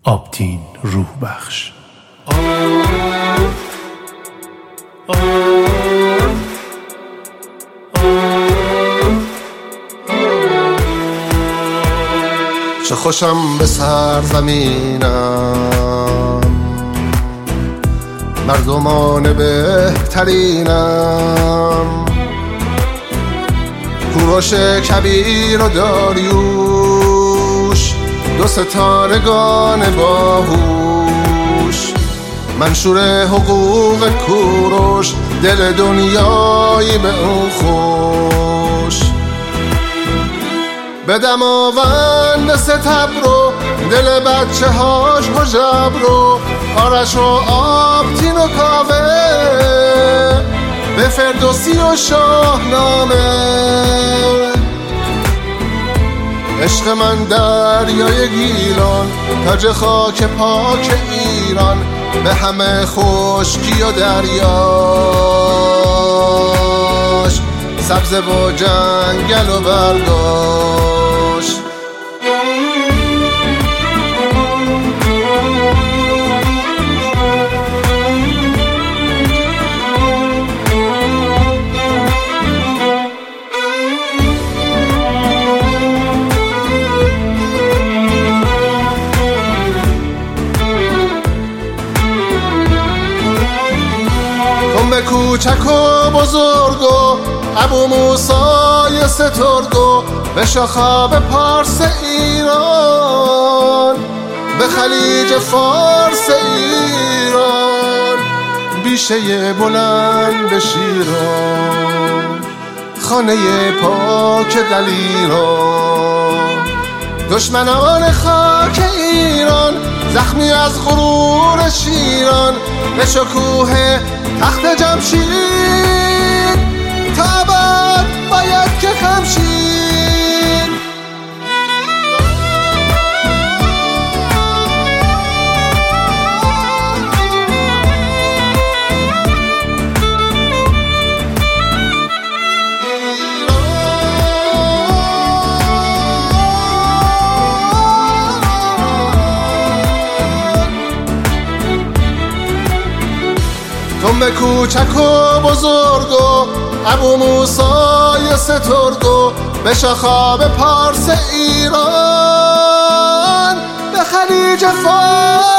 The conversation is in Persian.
آبتین روح بخش. چه خوشم به سرزمینم، مردمان بهترینم، کوروش کبیر و داریوش، دو ستارگان باهوش، منشور حقوق کوروش، دل دنیایی به اون خوش. به دماوند ستبر رو، دل بچه هاش حجب رو، آرش و آبتین و کاوه، به فردوسی و شاهنامه. عشق من دریای گیلان، تاج خاک پاک ایران، به همه خشکی و دریاش، سبز و جنگل و برگاش. به کوچک و بزرگ و ابو موسای سترگ و به شاخاب پارس ایران، به خلیج فارس ایران، بیشه بلند شیران، خانه پاک دلیران. دشمنان خاک ایران، زخمی از غرور شیران، به شکوه تخت جمشید، تا ابد باید که خمشید. به کوچک و بزرگ و ابو موسای سترگ و به شاخاب پارس ایران، به خلیج فارس